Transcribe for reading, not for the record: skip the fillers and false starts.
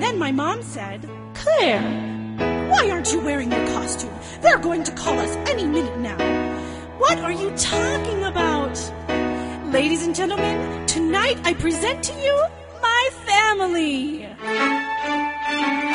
Then my mom said, "Claire, why aren't you wearing your costume? They're going to call us any minute now." "What are you talking about?" "Ladies and gentlemen, tonight I present to you my family."